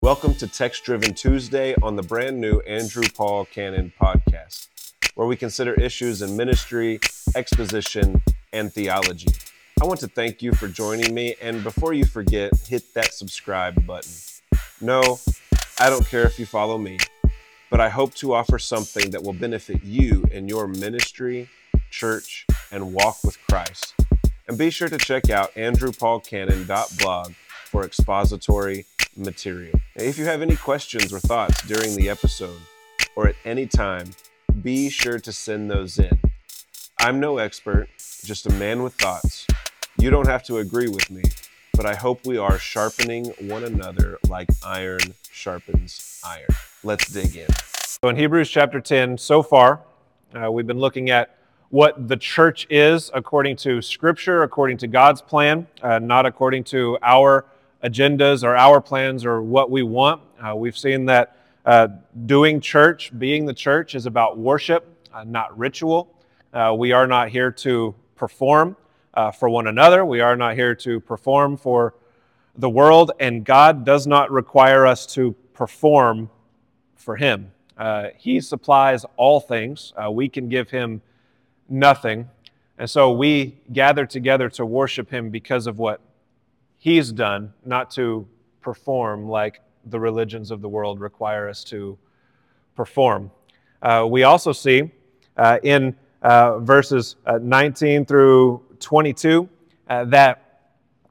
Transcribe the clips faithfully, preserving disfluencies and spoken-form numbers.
Welcome to Text Driven Tuesday on the brand new Andrew Paul Cannon podcast, where we consider issues in ministry, exposition, and theology. I want to thank you for joining me, and before you forget, hit that subscribe button. No, I don't care if you follow me, but I hope to offer something that will benefit you in your ministry, church, and walk with Christ. And be sure to check out andrew paul cannon dot blog for expository material. If you have any questions or thoughts during the episode or at any time, be sure to send those in. I'm no expert, just a man with thoughts. You don't have to agree with me, but I hope we are sharpening one another like iron sharpens iron. Let's dig in. So in Hebrews chapter ten, so far, uh, we've been looking at what the church is according to Scripture, according to God's plan, uh, not according to our agendas or our plans or what we want. Uh, we've seen that uh, doing church, being the church, is about worship, uh, not ritual. Uh, we are not here to perform uh, for one another. We are not here to perform for the world, and God does not require us to perform for Him. Uh, he supplies all things. Uh, we can give Him nothing. And so we gather together to worship Him because of what He's done, not to perform like the religions of the world require us to perform. Uh, we also see uh, in uh, verses uh, nineteen through twenty-two uh, that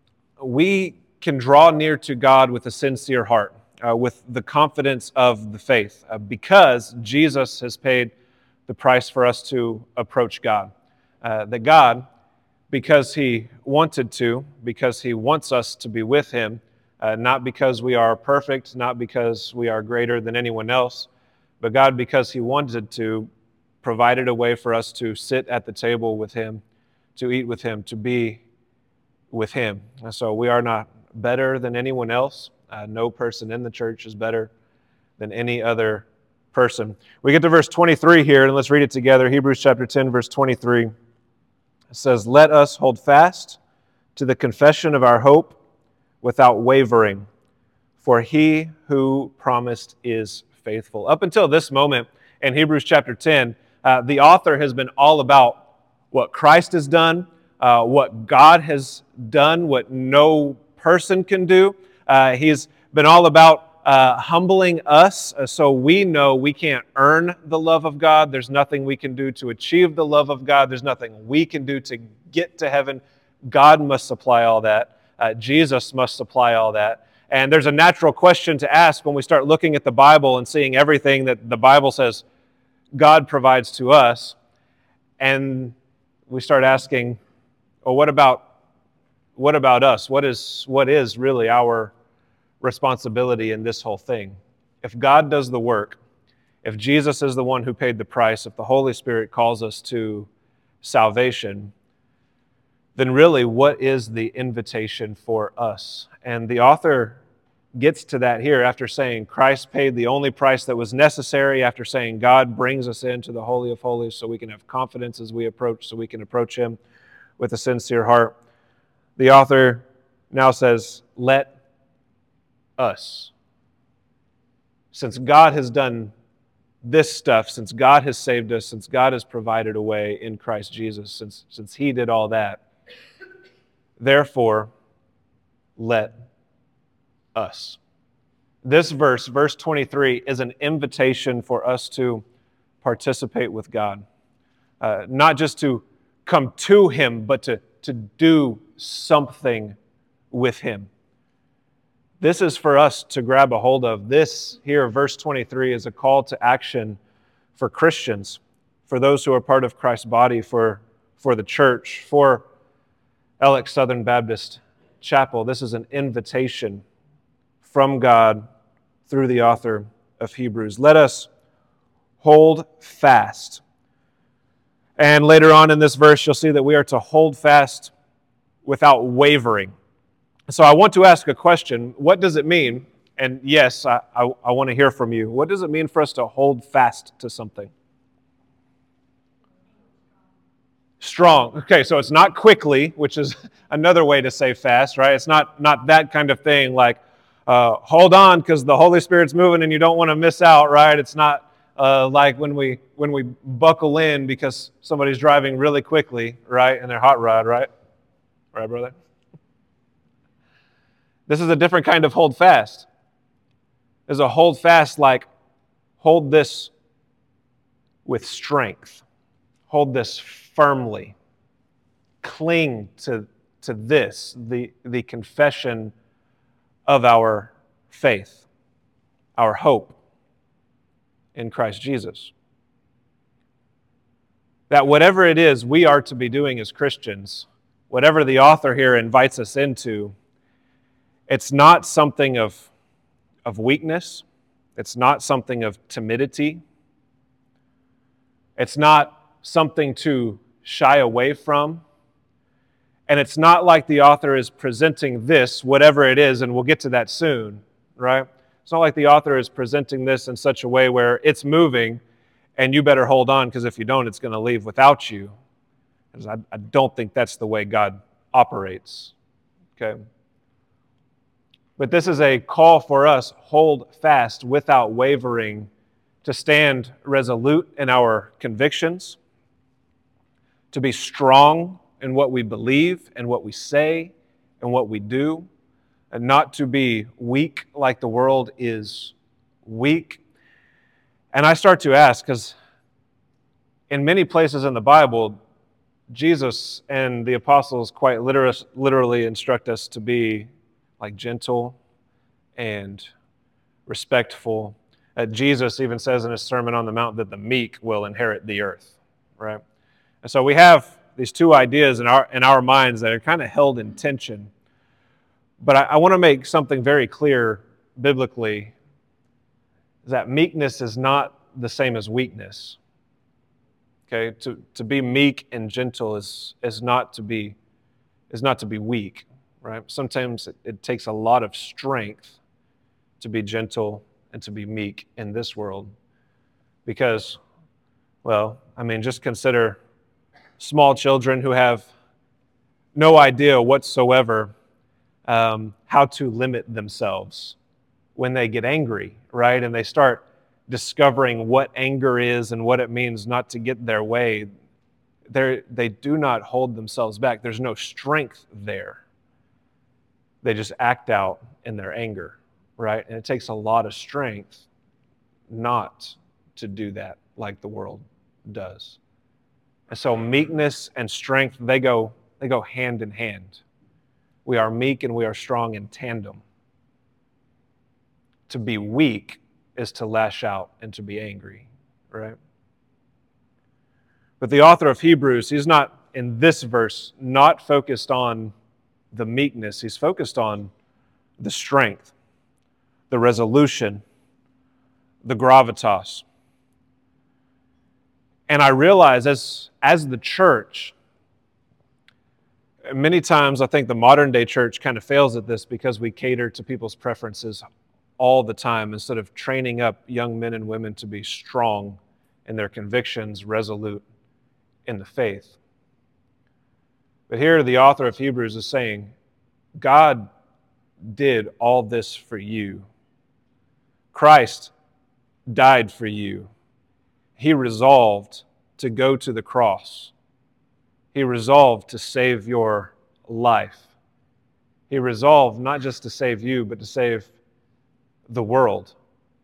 we can draw near to God with a sincere heart, uh, with the confidence of the faith, uh, because Jesus has paid the price for us to approach God. Uh, that God, because He wanted to, because He wants us to be with Him, uh, not because we are perfect, not because we are greater than anyone else, but God, because He wanted to, provided a way for us to sit at the table with Him, to eat with Him, to be with Him. And so we are not better than anyone else. Uh, no person in the church is better than any other person. We get to verse twenty-three here, and let's read it together. Hebrews chapter ten, verse twenty-three. It says, "Let us hold fast to the confession of our hope without wavering, for He who promised is faithful." Up until this moment in Hebrews chapter ten, uh, the author has been all about what Christ has done, uh, what God has done, what no person can do. Uh, he's been all about Uh, humbling us uh, so we know we can't earn the love of God. There's nothing we can do to achieve the love of God. There's nothing we can do to get to heaven. God must supply all that. Uh, Jesus must supply all that. And there's a natural question to ask when we start looking at the Bible and seeing everything that the Bible says God provides to us. And we start asking, oh, what about what about us? What is what is really our responsibility in this whole thing? If God does the work, if Jesus is the one who paid the price, if the Holy Spirit calls us to salvation, then really what is the invitation for us? And the author gets to that here after saying Christ paid the only price that was necessary, after saying God brings us into the Holy of Holies so we can have confidence as we approach, so we can approach Him with a sincere heart. The author now says, let us. Since God has done this stuff, since God has saved us, since God has provided a way in Christ Jesus, since, since He did all that, therefore, let us. This verse, verse twenty-three, is an invitation for us to participate with God. Uh, not just to come to Him, but to, to do something with Him. This is for us to grab a hold of. This here, verse twenty-three, is a call to action for Christians, for those who are part of Christ's body, for, for the church, for Alex Southern Baptist Chapel. This is an invitation from God through the author of Hebrews. Let us hold fast. And later on in this verse, you'll see that we are to hold fast without wavering. So I want to ask a question. What does it mean? And yes, I, I, I want to hear from you. What does it mean for us to hold fast to something? Strong. Okay, so it's not quickly, which is another way to say fast, right? It's not, not that kind of thing like, uh, hold on because the Holy Spirit's moving and you don't want to miss out, right? It's not uh, like when we when we buckle in because somebody's driving really quickly, right, in their hot rod, right? Right, brother? This is a different kind of hold fast. There's a hold fast like hold this with strength. Hold this firmly. Cling to, to this, the, the confession of our faith, our hope in Christ Jesus. That whatever it is we are to be doing as Christians, whatever the author here invites us into, it's not something of, of weakness. It's not something of timidity. It's not something to shy away from. And it's not like the author is presenting this, whatever it is, and we'll get to that soon, right? It's not like the author is presenting this in such a way where it's moving and you better hold on because if you don't, it's going to leave without you. I, I don't think that's the way God operates, okay? But this is a call for us, hold fast without wavering, to stand resolute in our convictions, to be strong in what we believe and what we say and what we do, and not to be weak like the world is weak. And I start to ask, because in many places in the Bible, Jesus and the apostles quite literally instruct us to be like gentle and respectful. Uh, Jesus even says in his Sermon on the Mount that the meek will inherit the earth, right? And so we have these two ideas in our in our minds that are kind of held in tension. But I, I want to make something very clear biblically, that meekness is not the same as weakness. Okay, to, to be meek and gentle is is not to be is not to be weak, right? Sometimes it, it takes a lot of strength to be gentle and to be meek in this world. Because, well, I mean, just consider small children who have no idea whatsoever um, how to limit themselves when they get angry, right? And they start discovering what anger is and what it means not to get their way. They're, they do not hold themselves back. There's no strength there. They just act out in their anger, right? And it takes a lot of strength not to do that like the world does. And so meekness and strength, they go, they go hand in hand. We are meek and we are strong in tandem. To be weak is to lash out and to be angry, right? But the author of Hebrews, he's not, in this verse, not focused on the meekness. He's focused on the strength, the resolution, the gravitas. And I realize as, as the church, many times I think the modern day church kind of fails at this because we cater to people's preferences all the time instead of training up young men and women to be strong in their convictions, resolute in the faith. But here the author of Hebrews is saying, God did all this for you. Christ died for you. He resolved to go to the cross. He resolved to save your life. He resolved not just to save you, but to save the world.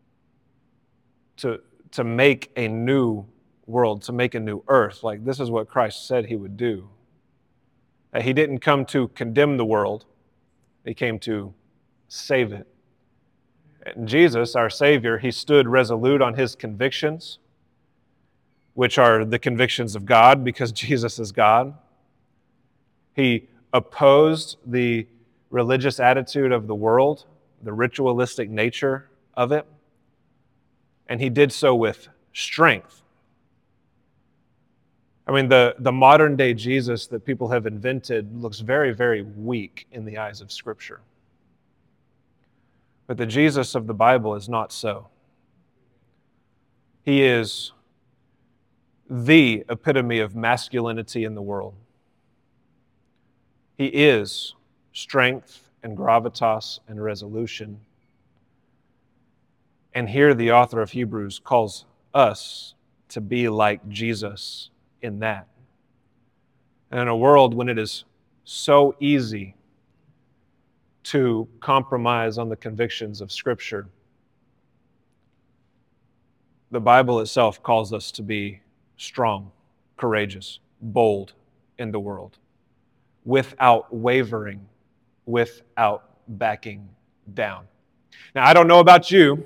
To, to make a new world, to make a new earth. Like this is what Christ said he would do. That he didn't come to condemn the world. He came to save it. And Jesus, our Savior, he stood resolute on his convictions, which are the convictions of God because Jesus is God. He opposed the religious attitude of the world, the ritualistic nature of it, and he did so with strength. I mean, the, the modern day Jesus that people have invented looks very, very weak in the eyes of Scripture. But the Jesus of the Bible is not so. He is the epitome of masculinity in the world. He is strength and gravitas and resolution And here the author of Hebrews calls us to be like Jesus in that. And in a world when it is so easy to compromise on the convictions of Scripture, the Bible itself calls us to be strong, courageous, bold in the world, without wavering, without backing down. Now, I don't know about you.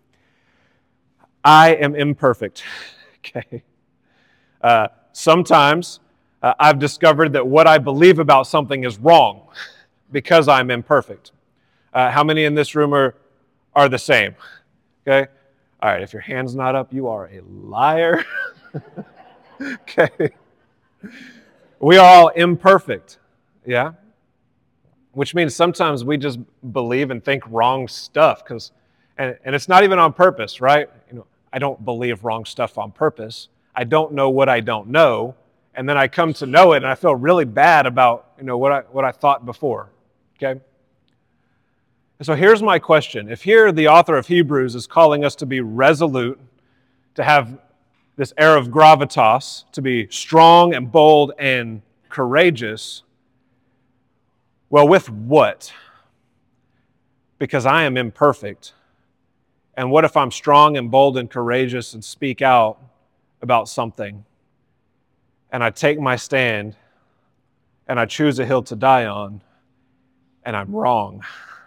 I am imperfect. Okay. Uh, sometimes uh, I've discovered that what I believe about something is wrong because I'm imperfect. Uh, how many in this room are, are the same? Okay. All right. If your hand's not up, you are a liar. Okay. We are all imperfect. Yeah. Which means sometimes we just believe and think wrong stuff, because, and, and it's not even on purpose, right? You know, I don't believe wrong stuff on purpose. I don't know what I don't know, and then I come to know it, and I feel really bad about, you know, what I what I thought before. Okay. And so here's my question: if here the author of Hebrews is calling us to be resolute, to have this air of gravitas, to be strong and bold and courageous, well, with what? Because I am imperfect. And what if I'm strong and bold and courageous and speak out about something, and I take my stand and I choose a hill to die on, and I'm wrong?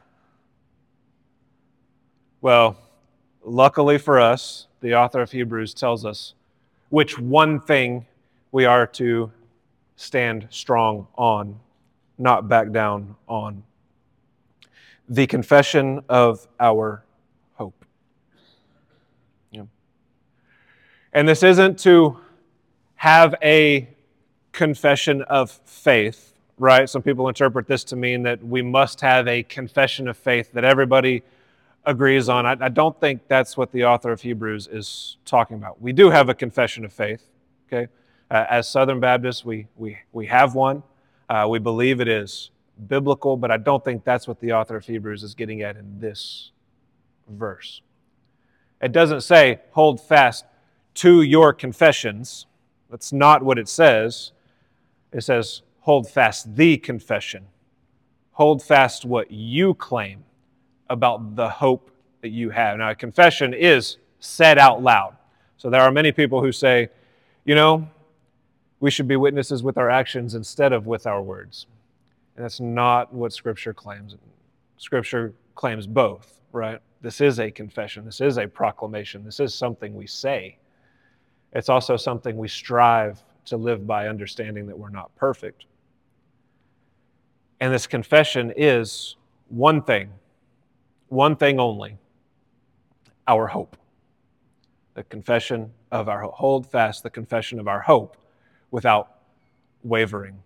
Well, luckily for us, the author of Hebrews tells us which one thing we are to stand strong on, not back down on. The confession of our hope. Yeah. And this isn't to have a confession of faith, right? Some people interpret this to mean that we must have a confession of faith that everybody agrees on. I, I don't think that's what the author of Hebrews is talking about. We do have a confession of faith, okay? Uh, as Southern Baptists, we, we, we have one. Uh, we believe it is biblical, but I don't think that's what the author of Hebrews is getting at in this verse. It doesn't say, hold fast to your confessions. That's not what it says. It says, hold fast the confession. Hold fast what you claim about the hope that you have. Now, a confession is said out loud. So there are many people who say, you know, we should be witnesses with our actions instead of with our words. And that's not what Scripture claims. Scripture claims both, right? This is a confession. This is a proclamation. This is something we say. It's also something we strive to live by, understanding that we're not perfect. And this confession is one thing, one thing only: our hope. The confession of our hope. Hold fast the confession of our hope without wavering.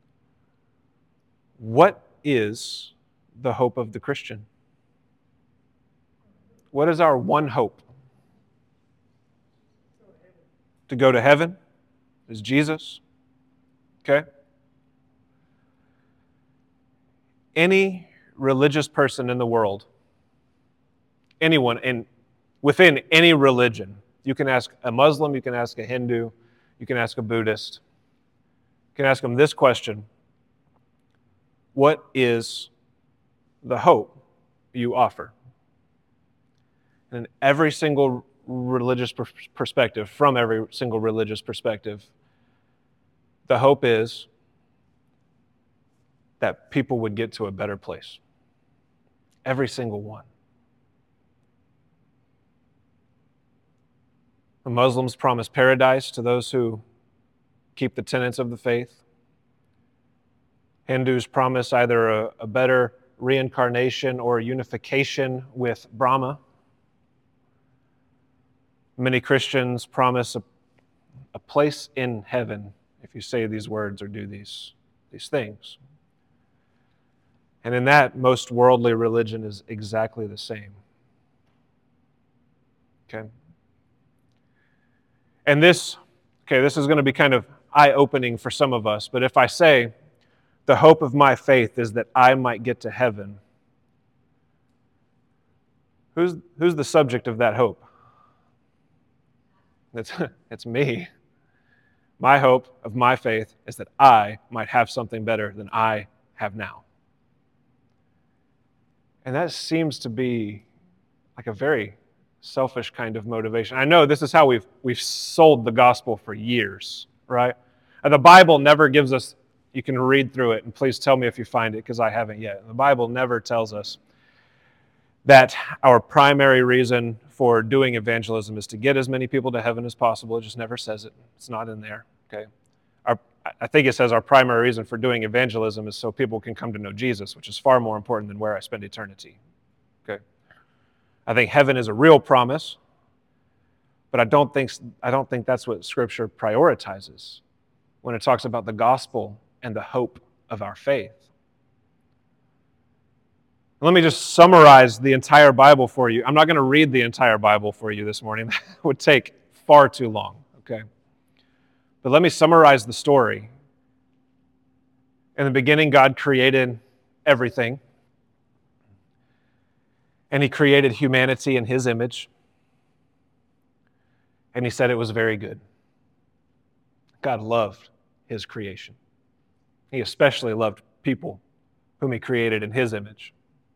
What is the hope of the Christian? What is our one hope? To go to heaven? Is Jesus? Okay. Any religious person in the world, anyone in within any religion, you can ask a Muslim, you can ask a Hindu, you can ask a Buddhist, you can ask them this question: what is the hope you offer? And every single religious perspective, from every single religious perspective, the hope is that people would get to a better place. Every single one. The Muslims promise paradise to those who keep the tenets of the faith. Hindus promise either a, a better reincarnation or unification with Brahma. Many Christians promise a, a place in heaven if you say these words or do these, these things. And in that, most worldly religion is exactly the same. Okay? And this, okay, this is going to be kind of eye-opening for some of us, but if I say, the hope of my faith is that I might get to heaven, Who's, who's the subject of that hope? It's, it's me. My hope of my faith is that I might have something better than I have now. And that seems to be like a very selfish kind of motivation. I know this is how we've we've sold the gospel for years, right? And the Bible never gives us, you can read through it, and please tell me if you find it, because I haven't yet. The Bible never tells us that our primary reason for doing evangelism is to get as many people to heaven as possible. It just never says it. It's not in there, okay? Our, I think it says our primary reason for doing evangelism is so people can come to know Jesus, which is far more important than where I spend eternity, okay? I think heaven is a real promise, but I don't think, I don't think that's what Scripture prioritizes when it talks about the gospel and the hope of our faith. Let me just summarize the entire Bible for you. I'm not going to read the entire Bible for you this morning. That would take far too long, okay? But let me summarize the story. In the beginning, God created everything. And He created humanity in His image. And He said it was very good. God loved His creation. He especially loved people whom He created in His image.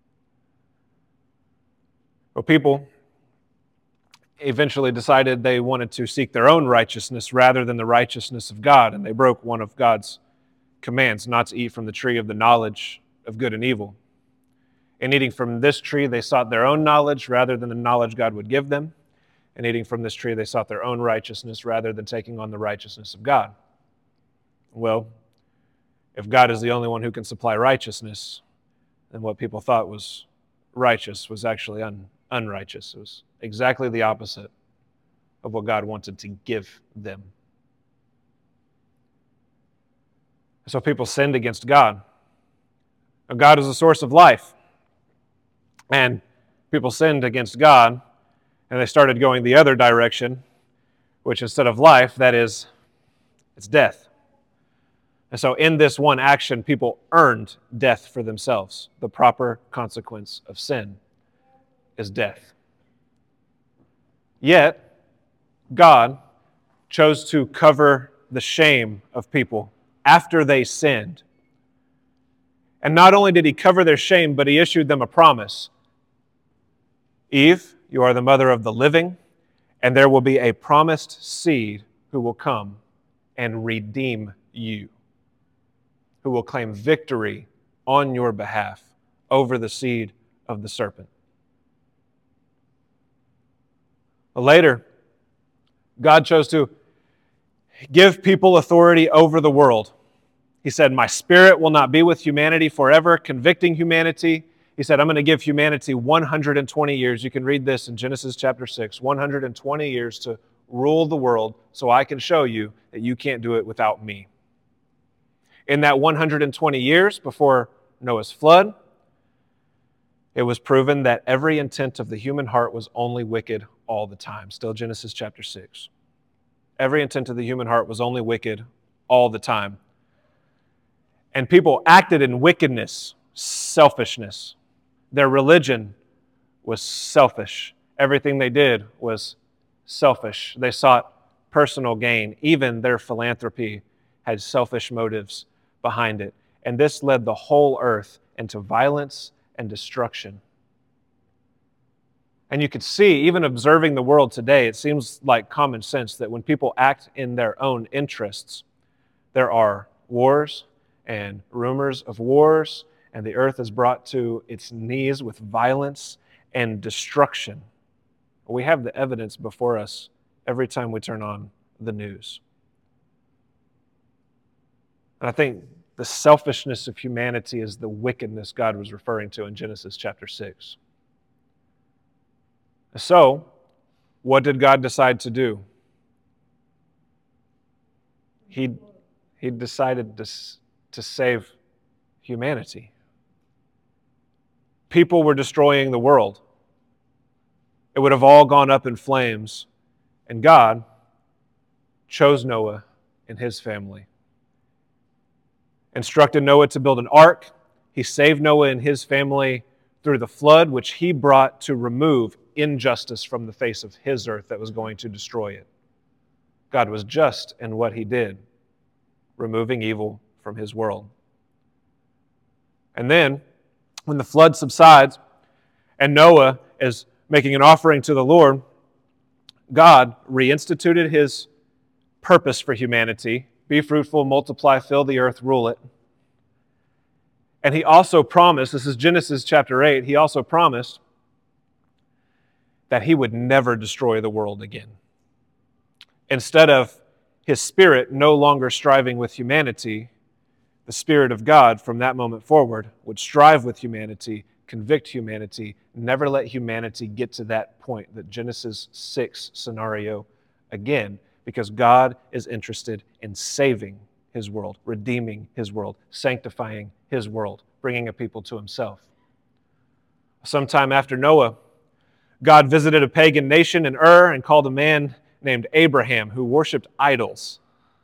Well, people eventually decided they wanted to seek their own righteousness rather than the righteousness of God, and they broke one of God's commands, not to eat from the tree of the knowledge of good and evil. In eating from this tree, they sought their own knowledge rather than the knowledge God would give them. In eating from this tree, they sought their own righteousness rather than taking on the righteousness of God. Well, if God is the only one who can supply righteousness, then what people thought was righteous was actually un, unrighteous. It was exactly the opposite of what God wanted to give them. So people sinned against God. Now, God is the source of life. And people sinned against God, and they started going the other direction, which instead of life, that is, it's death. And so in this one action, people earned death for themselves. The proper consequence of sin is death. Yet, God chose to cover the shame of people after they sinned. And not only did He cover their shame, but He issued them a promise. Eve, you are the mother of the living, and there will be a promised seed who will come and redeem you, who will claim victory on your behalf over the seed of the serpent. Later, God chose to give people authority over the world. He said, my spirit will not be with humanity forever, convicting humanity. He said, I'm going to give humanity one hundred twenty years. You can read this in Genesis chapter six, one hundred twenty years to rule the world so I can show you that you can't do it without me. In that one hundred twenty years before Noah's flood, it was proven that every intent of the human heart was only wicked all the time. Still Genesis chapter six. Every intent of the human heart was only wicked all the time. And people acted in wickedness, selfishness. Their religion was selfish. Everything they did was selfish. They sought personal gain. Even their philanthropy had selfish motives behind it. And this led the whole earth into violence and destruction. And you could see, even observing the world today, it seems like common sense that when people act in their own interests, there are wars and rumors of wars, and the earth is brought to its knees with violence and destruction. We have the evidence before us every time we turn on the news. And I think the selfishness of humanity is the wickedness God was referring to in Genesis chapter six. So, what did God decide to do? He, he decided to, to save humanity. People were destroying the world. It would have all gone up in flames. And God chose Noah and his family. Instructed Noah to build an ark. He saved Noah and his family through the flood, which he brought to remove injustice from the face of his earth that was going to destroy it. God was just in what he did, removing evil from his world. And then, when the flood subsides and Noah is making an offering to the Lord, God reinstituted his purpose for humanity: be fruitful, multiply, fill the earth, rule it. And he also promised, this is Genesis chapter eight, he also promised that he would never destroy the world again. Instead of his Spirit no longer striving with humanity, the Spirit of God from that moment forward would strive with humanity, convict humanity, never let humanity get to that point, that Genesis six scenario again, because God is interested in saving his world, redeeming his world, sanctifying his world, bringing a people to himself. Sometime after Noah, God visited a pagan nation in Ur and called a man named Abraham who worshipped idols.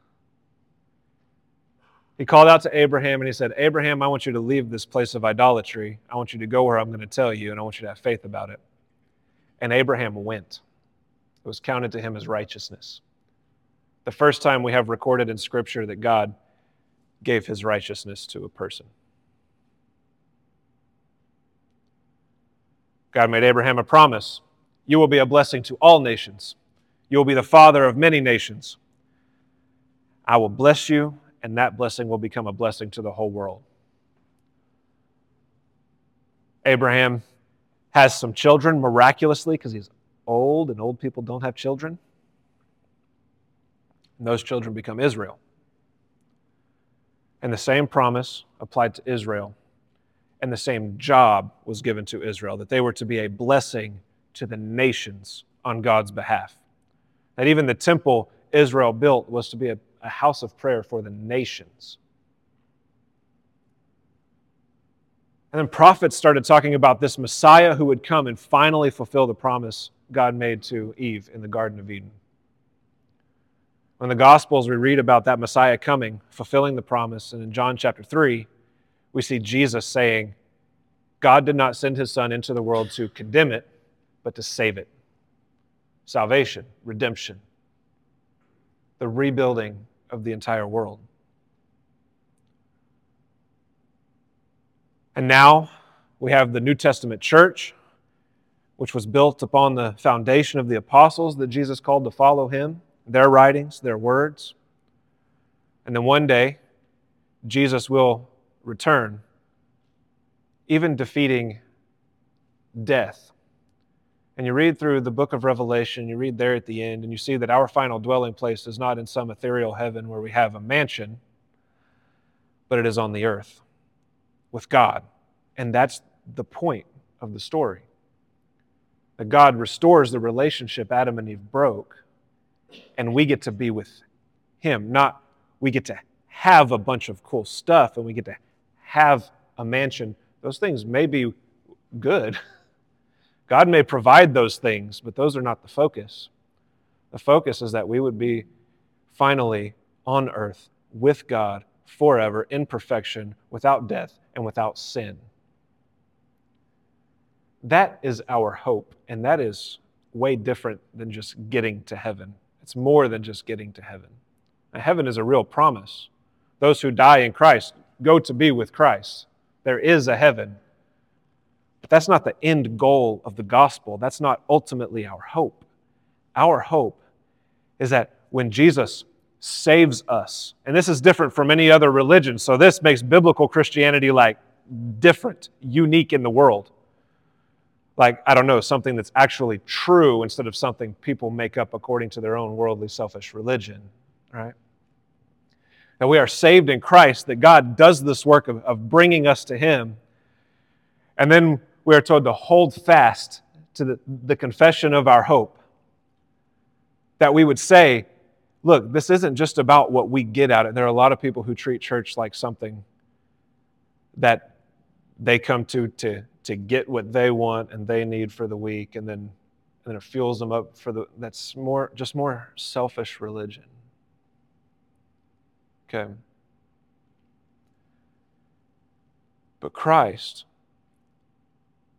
He called out to Abraham and he said, Abraham, I want you to leave this place of idolatry. I want you to go where I'm going to tell you, and I want you to have faith about it. And Abraham went. It was counted to him as righteousness. The first time we have recorded in Scripture that God gave his righteousness to a person. God made Abraham a promise. You will be a blessing to all nations. You will be the father of many nations. I will bless you, and that blessing will become a blessing to the whole world. Abraham has some children miraculously because he's old, and old people don't have children. And those children become Israel. And the same promise applied to Israel, and the same job was given to Israel, that they were to be a blessing to the nations on God's behalf. That even the temple Israel built was to be a, a house of prayer for the nations. And then prophets started talking about this Messiah who would come and finally fulfill the promise God made to Eve in the Garden of Eden. In the Gospels, we read about that Messiah coming, fulfilling the promise, and in John chapter three, we see Jesus saying, God did not send his Son into the world to condemn it, but to save it. Salvation, redemption, the rebuilding of the entire world. And now we have the New Testament church, which was built upon the foundation of the apostles that Jesus called to follow him, their writings, their words. And then one day, Jesus will return, even defeating death. And you read through the book of Revelation, you read there at the end, and you see that our final dwelling place is not in some ethereal heaven where we have a mansion, but it is on the earth with God. And that's the point of the story. That God restores the relationship Adam and Eve broke, and we get to be with him. Not we get to have a bunch of cool stuff and we get to have a mansion. Those things may be good. God may provide those things, but those are not the focus. The focus is that we would be finally on earth with God forever in perfection, without death and without sin. That is our hope, and that is way different than just getting to heaven. It's more than just getting to heaven. Now, heaven is a real promise. Those who die in Christ go to be with Christ. There is a heaven. But that's not the end goal of the gospel. That's not ultimately our hope. Our hope is that when Jesus saves us, and this is different from any other religion, so this makes biblical Christianity like different, unique in the world. Like, I don't know, something that's actually true instead of something people make up according to their own worldly, selfish religion, right? That we are saved in Christ, that God does this work of, of bringing us to him, and then we are told to hold fast to the, the confession of our hope. That we would say, look, this isn't just about what we get out of it. There are a lot of people who treat church like something that they come to to to get what they want and they need for the week, and then and then it fuels them up for the. That's more just more selfish religion. Okay. But Christ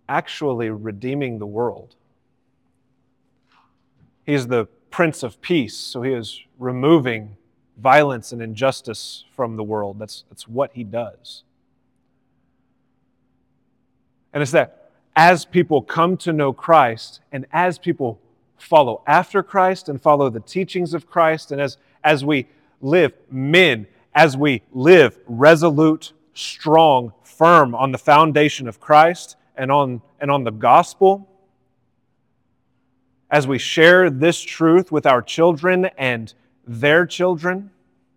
actually redeeming the world. He's the Prince of Peace, so he is removing violence and injustice from the world. That's, that's what he does. And it's that as people come to know Christ, and as people follow after Christ and follow the teachings of Christ, and as, as we live men, as we live resolute, strong, firm on the foundation of Christ and on, and on the gospel, as we share this truth with our children and their children,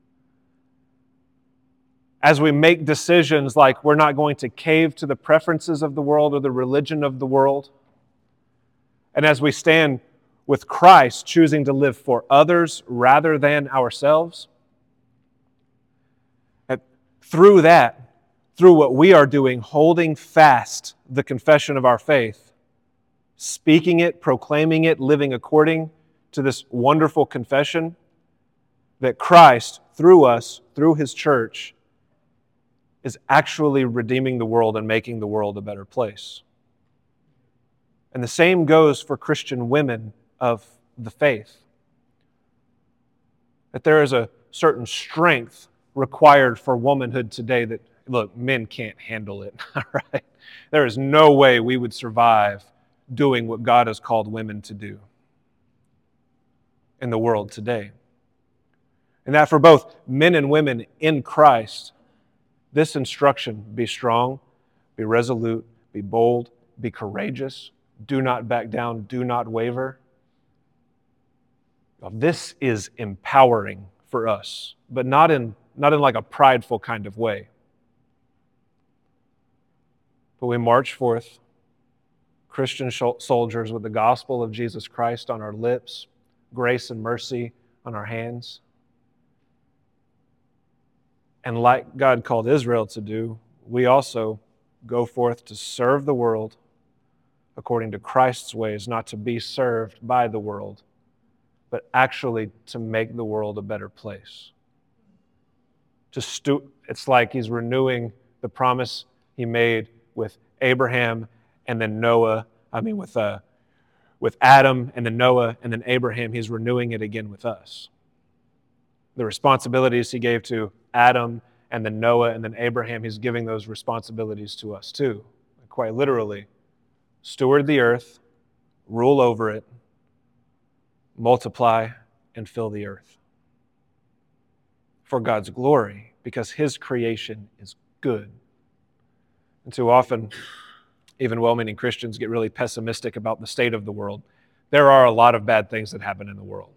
as we make decisions like we're not going to cave to the preferences of the world or the religion of the world, and as we stand with Christ, choosing to live for others rather than ourselves, and through that, through what we are doing, holding fast the confession of our faith, speaking it, proclaiming it, living according to this wonderful confession, that Christ, through us, through His church, is actually redeeming the world and making the world a better place. And the same goes for Christian women of the faith. That there is a certain strength required for womanhood today that, look, men can't handle it, all right? There is no way we would survive doing what God has called women to do in the world today. And that for both men and women in Christ, this instruction, be strong, be resolute, be bold, be courageous, do not back down, do not waver. This is empowering for us, but not in, not in like a prideful kind of way. But we march forth, Christian soldiers with the gospel of Jesus Christ on our lips, grace and mercy on our hands. And like God called Israel to do, we also go forth to serve the world according to Christ's ways, not to be served by the world, but actually to make the world a better place. To stu- it's like He's renewing the promise He made with Abraham and then Noah, I mean with, uh, with Adam and then Noah and then Abraham. He's renewing it again with us. The responsibilities He gave to Adam and then Noah and then Abraham, He's giving those responsibilities to us too. Quite literally, steward the earth, rule over it, multiply, and fill the earth for God's glory, because His creation is good. And too often, even well-meaning Christians get really pessimistic about the state of the world. There are a lot of bad things that happen in the world.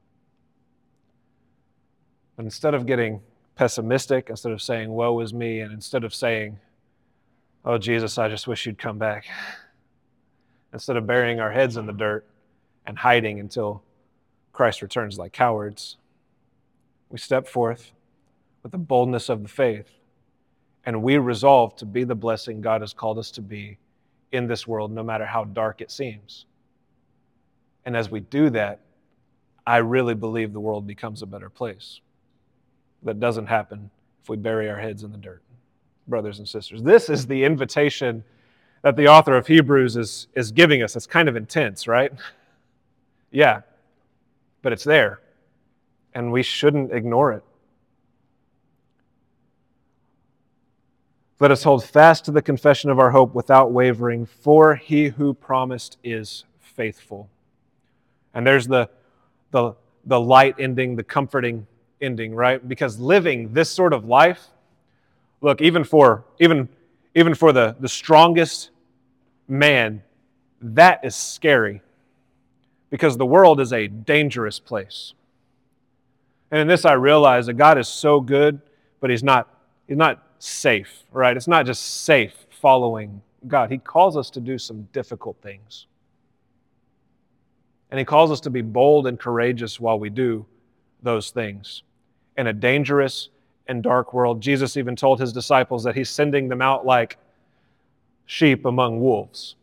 But instead of getting pessimistic, instead of saying, woe is me, and instead of saying, oh, Jesus, I just wish you'd come back, instead of burying our heads in the dirt and hiding until Christ returns like cowards, we step forth with the boldness of the faith, and we resolve to be the blessing God has called us to be in this world, no matter how dark it seems. And as we do that, I really believe the world becomes a better place. That doesn't happen if we bury our heads in the dirt. Brothers and sisters, this is the invitation that the author of Hebrews is, is giving us. It's kind of intense, right? Yeah, but it's there, and we shouldn't ignore it. Let us hold fast to the confession of our hope without wavering, for He who promised is faithful. And there's the, the, the light ending, the comforting ending, right? Because living this sort of life, look, even for even even for the, the strongest man, that is scary. Because the world is a dangerous place. And in this I realize that God is so good, but He's not, He's not safe, right? It's not just safe following God. He calls us to do some difficult things. And He calls us to be bold and courageous while we do those things. In a dangerous and dark world, Jesus even told His disciples that He's sending them out like sheep among wolves.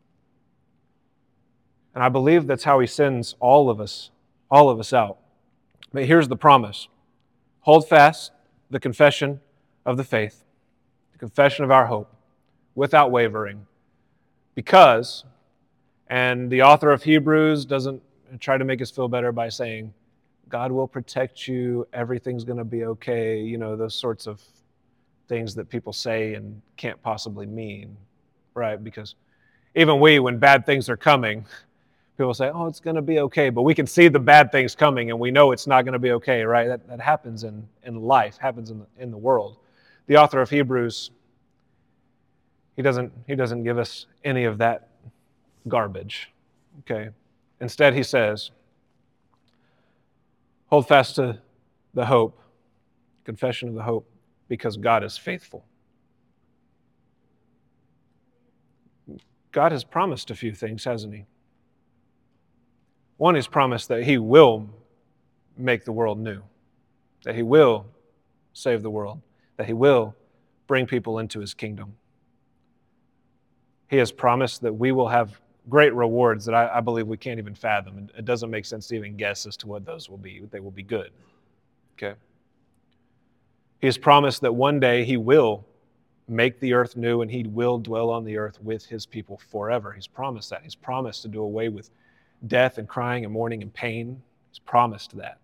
And I believe that's how He sends all of us, all of us out. But here's the promise. Hold fast the confession of the faith, the confession of our hope, without wavering, Because, and the author of Hebrews doesn't try to make us feel better by saying, God will protect you, everything's going to be okay, you know, those sorts of things that people say and can't possibly mean, right? Because even we, when bad things are coming, people say, oh, it's going to be okay, but we can see the bad things coming and we know it's not going to be okay, right? That, that happens in, in life, happens in the, in the world. The author of Hebrews, he doesn't, he doesn't give us any of that garbage, okay? Instead, he says, hold fast to the hope, confession of the hope, because God is faithful. God has promised a few things, hasn't he? One, he's promised that he will make the world new, that he will save the world, that he will bring people into his kingdom. He has promised that we will have great rewards that I, I believe we can't even fathom. It doesn't make sense to even guess as to what those will be. They will be good. Okay? He has promised that one day he will make the earth new and he will dwell on the earth with his people forever. He's promised that. He's promised to do away with death and crying and mourning and pain. He's promised that.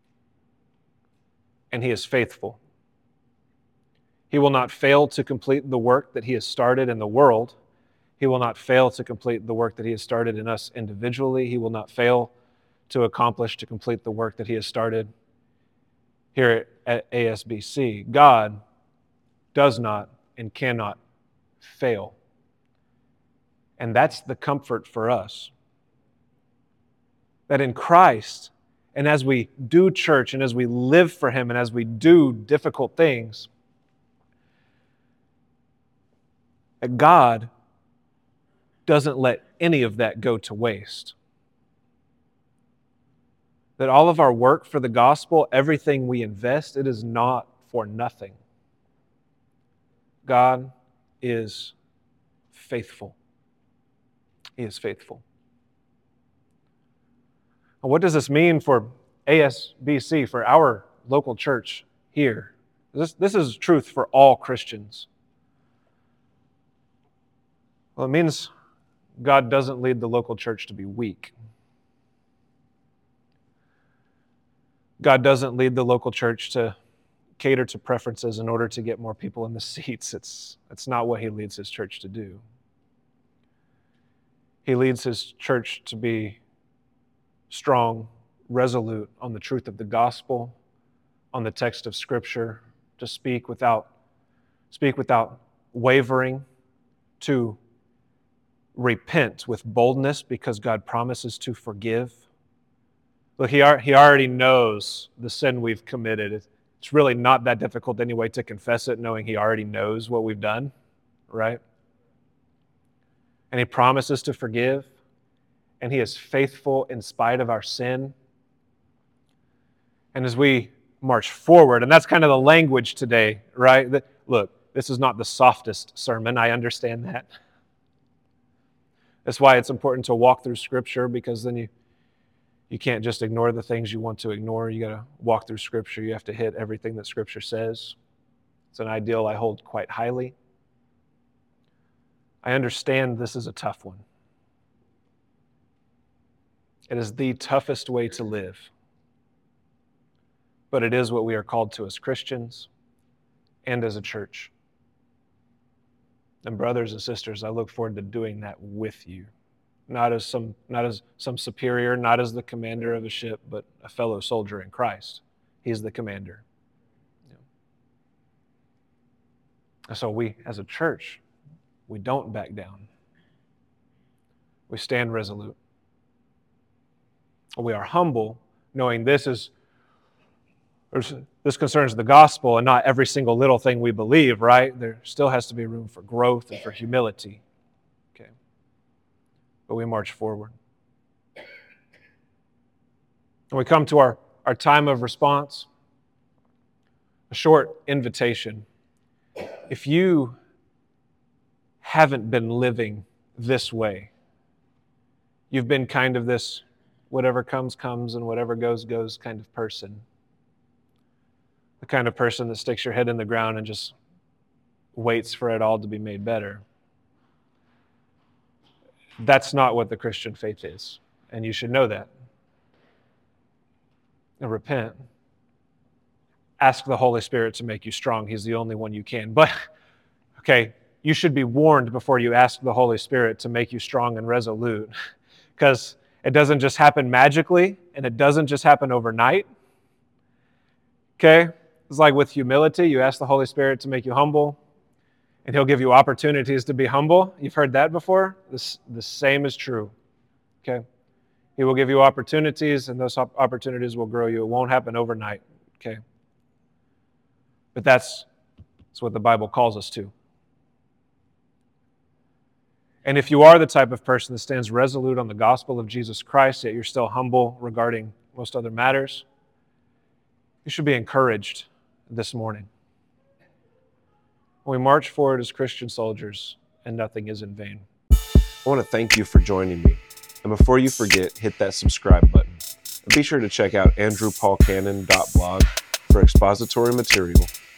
And he is faithful. He will not fail to complete the work that he has started in the world. He will not fail to complete the work that he has started in us individually. He will not fail to accomplish, to complete the work that he has started here at A S B C. God does not and cannot fail. And that's the comfort for us. That in Christ, and as we do church, and as we live for him, and as we do difficult things, that God doesn't let any of that go to waste. That all of our work for the gospel, everything we invest, it is not for nothing. God is faithful. He is faithful. And what does this mean for A S B C, for our local church here? This, this is truth for all Christians. Well, it means God doesn't lead the local church to be weak. God doesn't lead the local church to cater to preferences in order to get more people in the seats. It's, it's not what he leads his church to do. He leads his church to be strong, resolute on the truth of the gospel, on the text of Scripture, to speak without, speak without wavering, to repent with boldness because God promises to forgive. Look, he, he already knows the sin we've committed. It's really not that difficult anyway to confess it, knowing he already knows what we've done, right? And he promises to forgive, and he is faithful in spite of our sin. And as we march forward, and that's kind of the language today, right? That, look, this is not the softest sermon. I understand that. That's why it's important to walk through Scripture, because then you, you can't just ignore the things you want to ignore. You got to walk through Scripture. You have to hit everything that Scripture says. It's an ideal I hold quite highly. I understand this is a tough one. It is the toughest way to live. But it is what we are called to as Christians and as a church. And brothers and sisters, I look forward to doing that with you. Not as some, not as some superior, not as the commander of a ship, but a fellow soldier in Christ. He's the commander. Yeah. So we, as a church, we don't back down. We stand resolute. We are humble, knowing this is this concerns the gospel and not every single little thing we believe, right? There still has to be room for growth and for humility. Okay. But we march forward. And we come to our, our time of response. A short invitation. If you haven't been living this way, you've been kind of this whatever comes, comes, and whatever goes, goes kind of person. The kind of person that sticks your head in the ground and just waits for it all to be made better. That's not what the Christian faith is, and you should know that. And repent. Ask the Holy Spirit to make you strong. He's the only one you can. But, okay, you should be warned before you ask the Holy Spirit to make you strong and resolute, because it doesn't just happen magically, and it doesn't just happen overnight. Okay? It's like with humility. You ask the Holy Spirit to make you humble, and He'll give you opportunities to be humble. You've heard that before? This, the same is true. Okay? He will give you opportunities, and those opportunities will grow you. It won't happen overnight. Okay? But that's, that's what the Bible calls us to. And if you are the type of person that stands resolute on the gospel of Jesus Christ, yet you're still humble regarding most other matters, you should be encouraged this morning. We march forward as Christian soldiers, and nothing is in vain. I want to thank you for joining me. And before you forget, hit that subscribe button. And be sure to check out andrew paul cannon dot blog for expository material